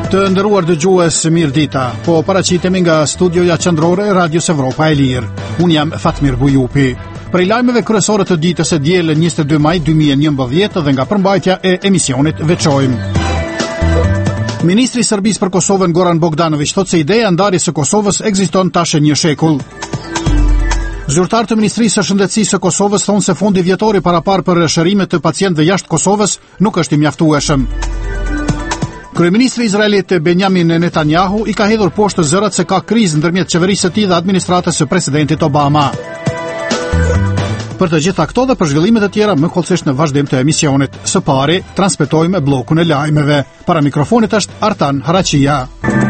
Të nderuar dëgjues, mirë dita. Po paraqitemi nga studioja qendrore e Radios Evropa e Lirë. Unë jam Fatmir Bujupi. Prej lajmeve kryesore të ditës së diel 22 maj 2011 dhe nga përmbajtja e emisionit veçojmë. Ministri i Serbisë për Kosovën Goran Bogdanović thotë se ideja e ndarjes së Kosovës ekziston tash një shekull. Zyrtar të Ministrisë së Shëndetësisë së Kosovës thonë se fondi vjetor i paraparë për shërimet të pacientëve jashtë Kosovës nuk është i mjaftueshëm. Kryeministri izraelit Benjamin Netanyahu i ka hedhur poshtë zërat se ka krizë ndërmjet qeverisë së tij dhe administratës së presidentit Obama. Për të gjitha këto dhe për zhvillimet e tjera më kollësisht në vazhdim të emisionit. Së pari, transmetojmë bllokun e lajmeve. Para mikrofonit është Artan Haraqia.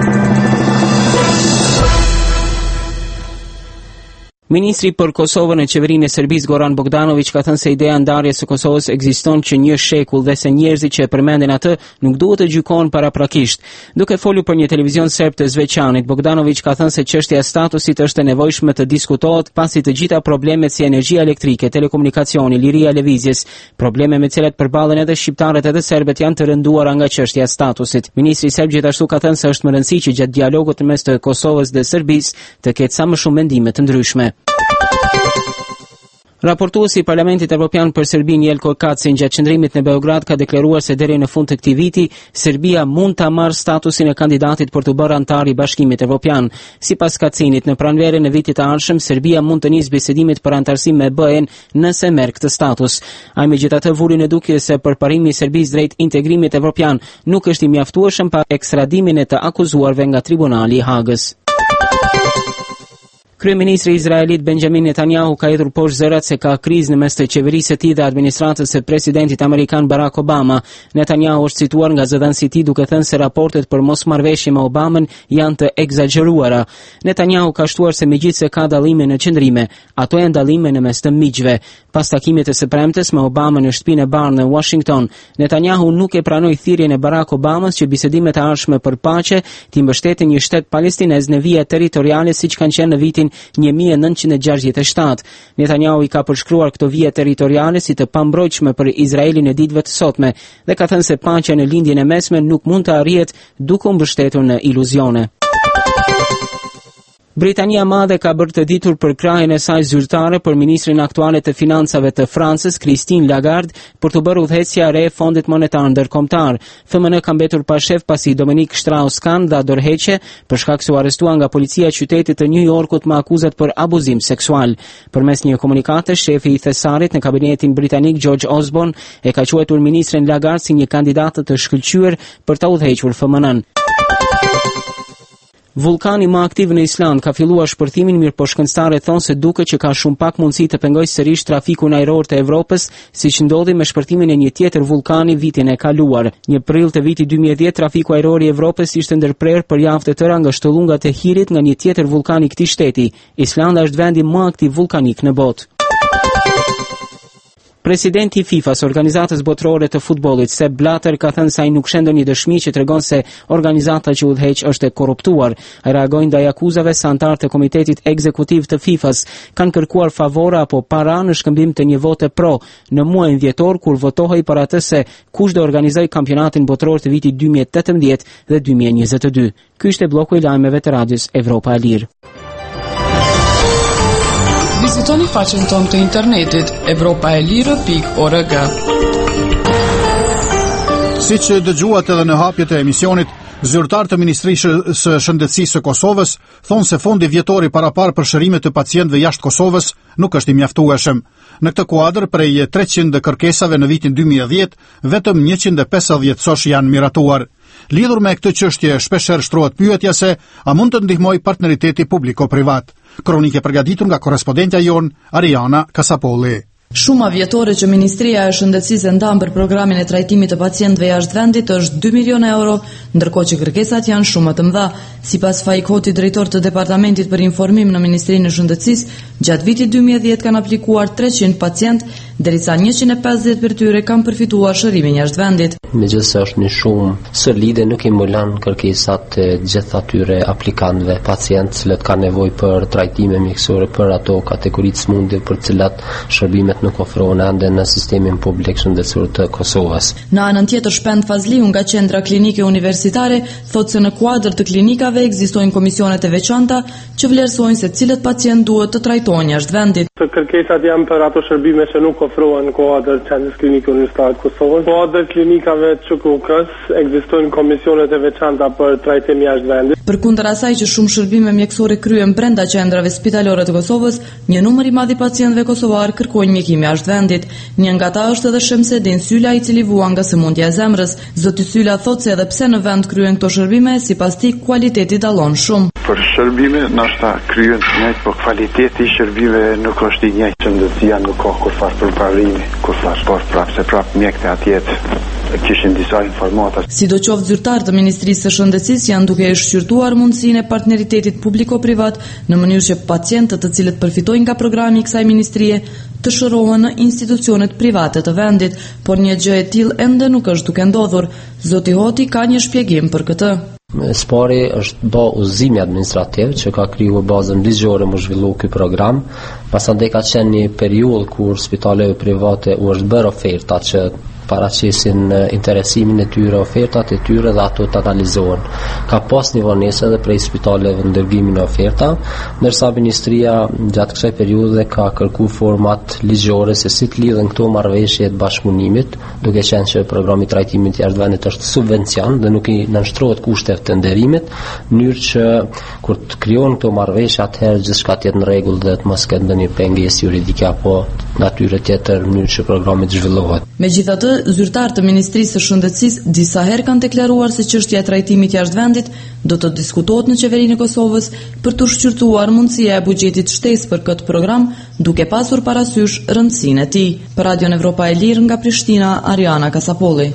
Ministri për Kosovën e qeverinë e Serbisë Goran Bogdanović ka thënë se ideja e ndarjes së Kosovës ekziston që një shekull dhe se njerëzit që e përmenden atë nuk duhet të gjykohen paraprakisht. Duke folur për një televizion serb të Zveçanit, Bogdanović ka thënë se çështja e statusit është e nevojshme të diskutohet pasi të gjitha problemet si energjia elektrike, telekomunikacioni, liria e lëvizjes, probleme me të cilat përballen edhe shqiptarët edhe serbët janë të rënduara nga çështja e statusit. Ministri serb gjithashtu ka thënë se është më rëndësishme që gjatë dialogut mes të Kosovës dhe Serbisë të ketë sa më shumë mendime të ndryshme. Raportuesi i Parlamentit Evropian për Serbinë Jelko Kacin gjatë qëndrimit në Beograd ka deklaruar se deri në fund të këtij viti Serbia mund ta marrë statusin e kandidatit për të bërë antar i Bashkimit Evropian. Sipas Kacinit, në pranverën e vitit të ardhshëm Serbia mund të nisë bisedimet për antarësi me BE-n nëse merr këtë status. Ai megjithatë vuri në dukje se përparimi i Serbisë drejt integrimit evropian nuk është i mjaftueshëm pa ekstradimin e të akuzuarve nga Tribunali i Hagës. Kryeministri izraelit Benjamin Netanyahu ka hedhur poshtë zërat se ka krizë në mes të qeverisë së tij dhe administratës së presidentit amerikan Barack Obama. Netanyahu është cituar nga zëdhënësit e tij duke thënë se raportet për mosmarrëveshje me Obamën janë të egzageruara. Netanyahu ka shtuar se megjithëse ka dallime në qendrime, ato janë dallime në mes të miqve. Pas takimit të së premtes me Obamën në shtëpinë e Barr në Washington, Netanyahu nuk e pranoi thirrjen e Barack Obamas që bisedimet e ardhshme për paqe të mbështetin një shtet palestinez në vija territoriale siç kanë qenë në vitin 1967. Netanyahu i ka përshkruar këto vije territoriale si të pambrojtshme për Izraelin e ditëve të sotme dhe ka thënë se paqja në lindjen e mesme nuk mund të arrihet duke u mbështetur në iluzione. Britania Madhe ka bërë të ditur për krahjen e saj zyrtare për ministrin aktuale të financave të Francës, Christine Lagarde, për të bërë udhëheqësia e re e Fondit Monetar Ndërkombëtar. FMN ka mbetur pa shef pasi Dominic Strauss-Kahn dha dorëheqje për shkak se u arrestua nga policia e qytetit të New Yorkut me akuzat për abuzim seksual. Përmes një komunikate, shefi i thesarit në kabinetin britanik George Osborne e ka quajtur ministren Lagarde si një kandidatë të shkëlqyer për ta udhëhequr FMN-n. Vulkani më aktiv në Island ka filluar shpërthimin, mirëpo shkencëtarët thonë se duket që ka shumë pak mundësi të pengojë sërish trafikun ajror të Evropës, siç ndodhi me shpërthimin e një tjetër vulkani vitin e kaluar. Në prill të vitit 2010, trafiku ajror i Evropës ishte ndërprerë për javë të tëra nga shtollungat e hirit nga një tjetër vulkan i këtij shteti. Islanda është vendi më aktiv vulkanik në botë. Presidenti i FIFA-s, organizatës botërore të futbollit, Sepp Blatter, ka thënë se ai nuk shën ndonjë dëshmi që tregon se organizata që udhëheq është e korruptuar. Ai reagoi ndaj akuzave se anëtarët e komitetit ekzekutiv të FIFA-s kanë kërkuar favore apo para në shkëmbim të një vote pro në muajin dhjetor kur votohej për atë se kush do organizoj kampionatin botëror të vitit 2018 dhe 2022. Ky ishte bloku i lajmeve të Radios Evropa e Lirë. Vizitoni faqen tonë të internetit europaelire.org. Siç dëgjuat edhe në hapjet e emisionit, zyrtar të Ministrisë së Shëndetësisë së Kosovës thonë se fondi vjetor i paraparë për shërimet të pacientëve jashtë Kosovës nuk është i mjaftueshëm. Në këtë kuadër, prej 300 kërkesave në vitin 2010, vetëm 150 sosh janë miratuar. Lidhur me këtë çështje, shpeshherë shtrohet pyetja se a mund të ndihmojë partneriteti publiko-privat. Kronike përgatitur nga korrespondentja jon Ariana Kasapolli. Shuma vjetore që Ministria e Shëndetësisë ndan për programin e trajtimit të pacientëve jashtë vendit është 2 milionë euro, ndërkohë që kërkesat janë shumë të mëdha. Sipas Faik Hoti, drejtor të Departamentit për Informim në Ministrinë e Shëndetësisë, gjatë vitit 2010 kanë aplikuar 300 pacientë derisa 150 për tyre kanë përfituar shërimin jashtë vendit. Megjithëse është një shumë solide, nuk i mbulon kërkesat e gjithë atyre aplikantëve, pacientë që kanë nevojë për trajtime mjekësore për ato kategori të smundjeve për të cilat shërbimet nuk ofrohen ende në sistemin publik shëndetësor të Kosovës. Në anën tjetër, Shpend Fazliu nga Qendra Klinike Universitare thotë se në kuadër të klinikave ekzistojnë komisionet e veçanta që vlerësojnë se cilët pacient duhet të trajtohen jashtë vendit. Kërkesat janë për ato shërbime që nuk ofrohen në kuadër Qendrës Klinike Universitare të Kosovës. Në kuadër klinikave të Çukukës ekzistojnë komisionet e veçanta për trajtim jashtë vendit. Përkundër asaj që shumë shërbime mjekësore kryhen brenda qendrave spitalore të Kosovës, një numër i madh i pacientëve kosovar kërkojnë mjekim jashtë vendit. Një nga ata është edhe Shemsedin Syla, i cili vuan nga sëmundja e zemrës. Zoti Syla thotë se edhe pse në vend kryhen këto shërbime, sipas tij kualiteti dallon shumë. Për shërbime ndoshta kryhen të njëjtë, por kvaliteti i shërbimeve nuk është i njëjtë. Shëndetësia nuk ka kurfar përparimi, kurfar sport prapë mjekët atje kishin disa informata. Sidoqoftë zyrtarët të Ministrisë së Shëndetësisë janë duke shqyrtuar mundësinë e partneritetit publiko-privat në mënyrë që pacientët të cilët përfitojnë nga programi i kësaj ministrie të shërohen në institucionet private të vendit, por një gjë e tillë ende nuk është duke ndodhur. Zoti Hoti ka një shpjegim për këtë. Spari është bë udhëzimi administrativ që ka krijuar bazën ligjore më zhvillu ky program, pasandej ka qenë një periudhë kur spitalet private u është bërë oferta që paraqesin interesimin e tyre, ofertat e tyre dhe ato të analizohen. Ka pas një vonesë edhe prej spitaleve në dërgimin e oferta, ndërsa ministria gjatë kësaj periudhe ka kërkuar format ligjore se si të lidhen këto marrëveshje të bashkëpunimit, duke qenë që programi i trajtimit jashtë vendit është subvencion dhe nuk i nënshtrohet kushteve të nderimit, në mënyrë që kur të krijohen këto marrëveshje, atëherë gjithçka të jetë në rregull dhe të mos ketë ndonjë pengesë juridike apo natyre tjetër në mënyrë që programi të zhvillohet. Megjithatë, zyrtarët të Ministrisë së Shëndetësisë disa herë kanë deklaruar se çështja e trajtimit jashtë vendit do të diskutohet në qeverinë e Kosovës për të shqyrtuar mundësia e buxhetit shtesë për këtë program, duke pasur parasysh rëndësinë e tij. Për Radion Evropa e Lirë nga Prishtina, Ariana Kasapolli.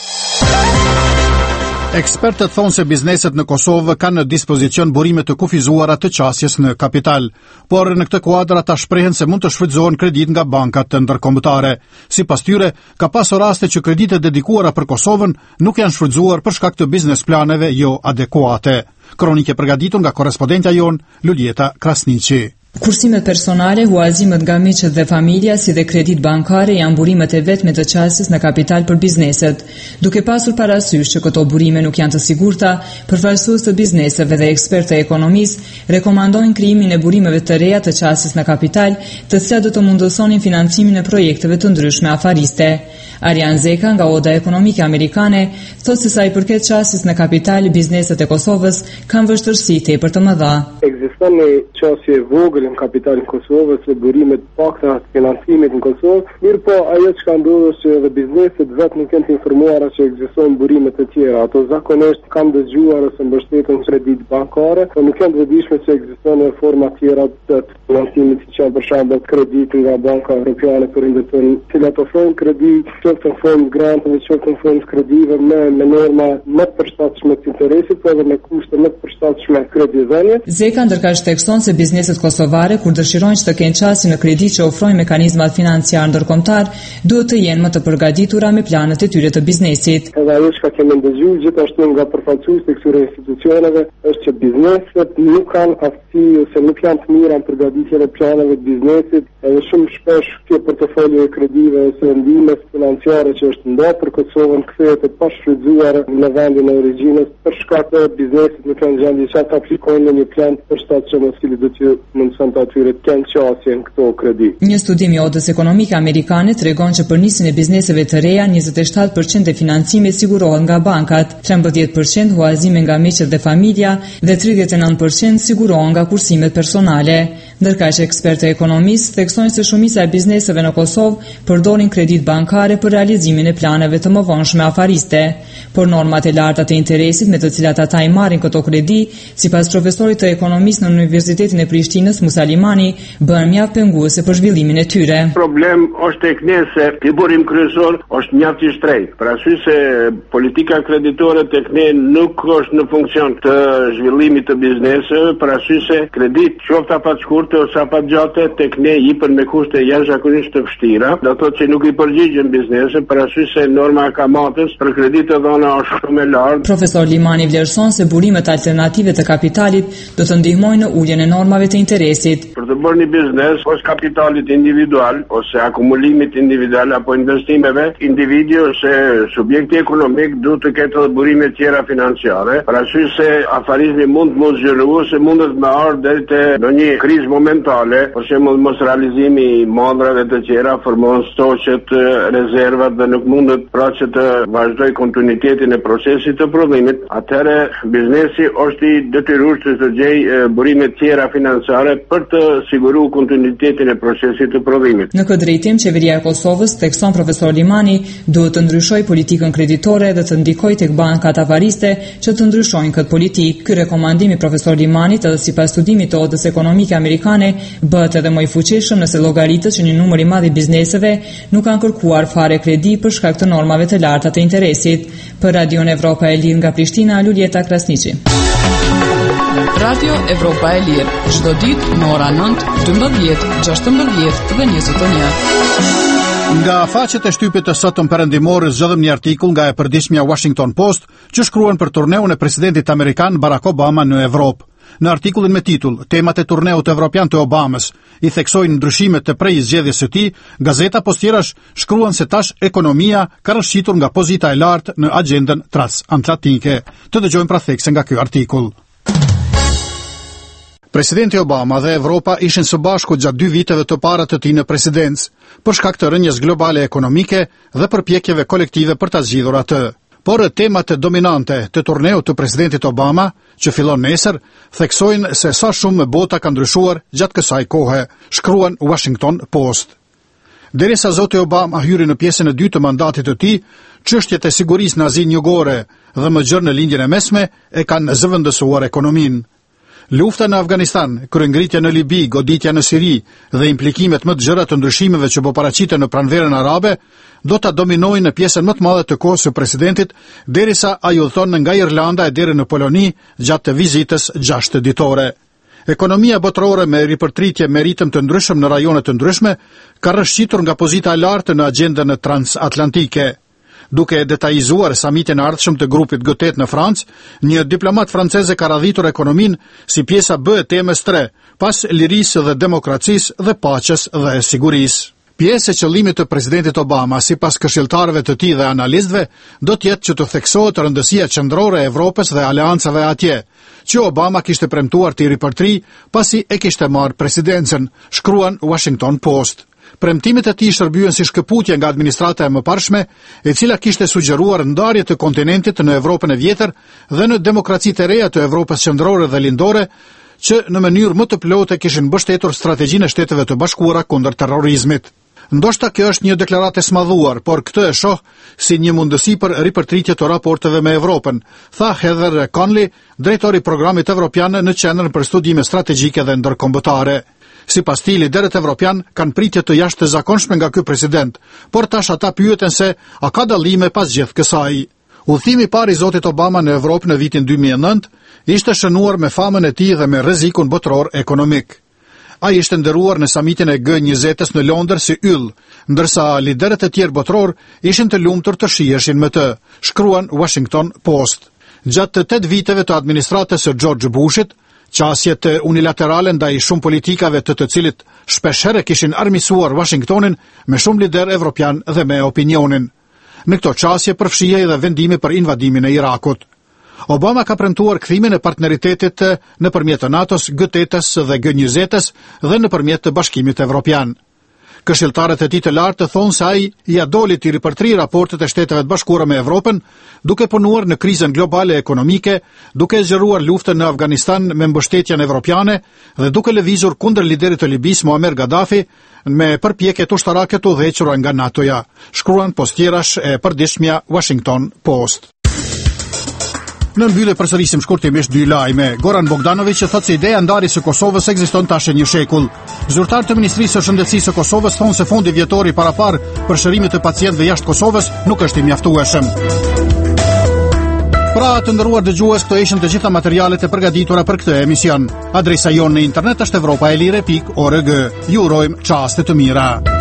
Ekspertët thonë se bizneset në Kosovë kanë në dispozicion burime të kufizuara të qasjes në kapital, por në këtë kuadër ata shprehen se mund të shfrytëzohen kredit nga bankat të ndërkombëtare. Sipas tyre, ka pasur raste që kreditet dedikuara për Kosovën nuk janë shfrytëzuar për shkak të biznes planeve jo adekuate. Kronike përgatitur nga korrespondentja jon Luljeta Krasniqi. Kursimet personale, huazimet nga miqët dhe familja, si dhe kredit bankare janë burimet e vetme të qasjes në kapital për bizneset. Duke pasur parasysh që këto burime nuk janë të sigurta, përfaqësues të bizneseve dhe ekspertë e ekonomisë rekomandojnë krijimin e burimeve të reja të qasjes në kapital, të cilat do të mundësonin financimin e projekteve të ndryshme afariste. Arjan Zeka nga Oda Ekonomike Amerikane thotë se sa i përket qasjes në kapital, bizneset e Kosovës kanë vështirësi tepër të mëdha. Ekziston një qasje e vogël në kapitalin Kosovës dhe burimet pakta të financimit në Kosovë, mirë po ajo që ka ndodhur që edhe bizneset vetë nuk janë të informuara që ekzistojnë burime të tjera. Ato zakonisht kanë dëgjuar ose mbështeten kredit bankare, por nuk janë të vëdijshme se ekzistojnë forma tjera të financimit, si që për shembull kredit nga Banka Evropiane për investimin, të cilat ofrojnë kredit qoftë në fond granteve, qoftë në fond kredive me norma më të përshtatshme të interesit, por edhe me kushte më të përshtatshme kreditëdhënies. Zeka ndërkaq thekson se bizneset kosovare kur dëshirojnë që të kenë qasje në kredi që ofrojnë mekanizmat financiar ndërkombëtar, duhet të jenë më të përgatitura me planet e tyre të biznesit. Edhe ajo që kemi ndëgjuar gjithashtu nga përfaqësues të këtyre institucioneve është që bizneset nuk kanë aftësi ose nuk janë të mira në përgatitjen e planeve të biznesit, edhe shumë shpesh kjo portofolio e kredive ose ndihmës financiare që është nda për Kosovën kthehet e pashfrytzuar në vendin e origjinës për shkak të biznesit nuk kanë gjendje që ata aplikojnë në një plan të përshtatshëm i cili do të mundson të atyre të kenë qasje në këto kredi. Një studim i Odës Ekonomike Amerikane tregon që për nisjen e bizneseve të reja 27% e financimit sigurohet nga bankat, 13% huazime nga miqët dhe familja dhe 39% sigurohen nga kursimet personale. Ndërkaq ekspertë ekonomistë theksojnë se shumica e bizneseve në Kosovë përdorin kredit bankare për realizimin e planeve të mëvonshme afariste, por normat e larta të interesit me të cilat ata i marrin këto kredi, sipas profesorit të ekonomisë në Universitetin e Prishtinës Musalimani, bëhen mjaft penguese për zhvillimin e tyre. Problem është tek ne se ky burim kryesor është mjaft i shtrenjtë, për arsye se politika kreditore tek ne nuk është në funksion të zhvillimit të bizneseve, për arsye se kredit qoftë afatshkurt të safatgjate tek ne jepën me kushte jashtëzakonisht të vështira, do të thotë që nuk i përgjigjen biznese për arsye se norma e kamatës për kreditë dhëna është shumë e lartë. Profesor Limani vlerëson se burimet alternative të kapitalit do të ndihmojnë në uljen e normave të interesit. Për të bërë një biznes, ose kapitalit individual, ose akumulimit individual apo investimeve, individi ose subjekti ekonomik duhet të ketë edhe burime tjera financiare, për arsye se afarizmi mund të mos zgjeru se mundet me ardhur deri te ndonjë krizë momentale, për shembull mos realizimi i mandrave të tjera, formon stoqet, rezervat dhe nuk mundet pra që të vazhdoj kontinuitetin e procesit të prodhimit. Atëherë biznesi është i detyruar të gjejë burime tjera financiare për të siguruar kontinuitetin e procesit të prodhimit. Në këtë drejtim, qeveria e Kosovës, thekson profesor Limani, duhet të ndryshojë politikën kreditore dhe të ndikojë tek bankat avariste që të ndryshojnë këtë politikë. Ky rekomandim i profesor Limanit, edhe sipas studimit të Odës Ekonomike Amerikane, bëhet edhe më i fuqishëm nëse llogaritet që një numër i madh i bizneseve nuk kanë kërkuar fare kredi për shkak të normave të larta të interesit. Për Radio Evropa e Lirë nga Prishtina, Lulieta Krasniqi. Radio Evropa e Lirë, çdo ditë në ora 9, 12, 16 dhe 21. Nga faqet e shtypit të sotëm perëndimore zgjodhëm një artikull nga e përditshmja Washington Post që shkruan për turneun e presidentit amerikan Barack Obama në Evropë. Në artikullin me titull "Temat e turneut evropian të Obamës" i theksojnë ndryshimet të prej zgjedhjes së tij, gazeta postjerash shkruan se tash ekonomia ka rrëshqitur nga pozita e lartë në agjendën transatlantike. Të dëgjojmë pra thekse nga ky artikull. Presidenti Obama dhe Evropa ishin së bashku gjatë 2 viteve të para të tij në presidencë, për shkak të rënjes globale ekonomike dhe përpjekjeve kolektive për ta zgjidhur atë. Por temat dominante të turneut të presidentit Obama, që fillon nesër, theksojnë se sa shumë bota ka ndryshuar gjatë kësaj kohe, shkruan Washington Post. Derisa zoti Obama hyri në pjesën e dytë të mandatit të tij, çështjet e sigurisë në Azinë Jugore dhe më gjerë në lindjen e mesme e kanë zëvendësuar ekonominë. Lufta në Afganistan, kryengritja në Libi, goditja në Siri dhe implikimet më të gjëra të ndryshimeve që po paraqiten në pranverën arabe do ta dominojnë në pjesën më të madhe të kohës së presidentit, derisa ai udhton nga Irlanda e deri në Poloni gjatë vizitës 6 ditore. Ekonomia botërore me ripërtritje me ritëm të ndryshëm në rajone të ndryshme ka rrëshqitur nga pozita e lartë në agjendën transatlantike. Duke detajizuar samitin e ardhshëm të grupit G8 në Francë, një diplomat franceze ka radhitur ekonominë si pjesa B e temës 3, pas lirisë dhe demokracisë dhe paqes dhe sigurisë. Pjesë e qëllimit të presidentit Obama, sipas këshilltarëve të tij dhe analistëve, do të jetë që të theksohet rëndësia qendrore e Evropës dhe aleancave atje, që Obama kishte premtuar të ripërtri pasi e kishte marrë presidencën, shkruan Washington Post. Premtimet e tij shërbyen si shkëputje nga administrata e mëparshme, e cila kishte sugjeruar ndarje të kontinentit në Evropën e vjetër dhe në demokracitë e reja të Evropës qendrore dhe lindore, që në mënyrë më të plotë kishin mbështetur strategjinë e Shteteve të Bashkuara kundër terrorizmit. Ndoshta kjo është një deklaratë e smadhuar, por këtë e shoh si një mundësi për ripërtritje të raporteve me Evropën, tha Heather Conley, drejtori i programit evropian në Qendrën për Studime Strategjike dhe Ndërkombëtare. Sipas tij, liderët evropian kanë pritje të jashtëzakonshme nga ky president, por tash ata pyeten se a ka dallime pas gjithë kësaj. Udhëtimi i parë i zotit Obama në Evropë në vitin 2009 ishte shënuar me famën e tij dhe me rrezikun botëror ekonomik. Ai ishte nderuar në samitin e G20-s në Londër si yll, ndërsa liderët e tjerë botëror ishin të lumtur të shiheshin me të, shkruan Washington Post. Gjatë 8 viteve të administratës së George Bushit, qasjet unilaterale ndaj shumë politikave të cilit shpeshherë kishin armisuar Washingtonin me shumë lider evropian dhe me opinionin. Në këto qasje përfshihej edhe vendimi për invadimin e Irakut. Obama ka premtuar kthimin e partneritetit nëpërmjet NATO-s, G8-s dhe G20-s dhe nëpërmjet të Bashkimit Evropian. Këshilltarët e tij të lartë thonë se ai ia doli të ripërtri raportet e Shteteve të Bashkuara me Evropën, duke punuar në krizën globale ekonomike, duke zgjeruar luftën në Afganistan me mbështetjen evropiane dhe duke lëvizur kundër liderit të Libisë Muammar Gaddafi me përpjekje ushtarake të udhëhequra nga NATO-ja, shkruan postjerash e përditshmja Washington Post. Në mbyllje përsërisim shkurtimisht 2 lajme. Goran Bogdanović thotë se ideja e ndarjes së Kosovës ekziston tash e një shekull. Zyrtarët e Ministrisë së Shëndetësisë së Kosovës thonë se fondi vjetor i parapar për shërimet e pacientëve jashtë Kosovës nuk është i mjaftueshëm. Pra të nderuar dëgjues, këto ishin të gjitha materialet e përgatitura për këtë emision. Adresa jonë në internet është evropaelire.org. Ju urojmë çaste të mira.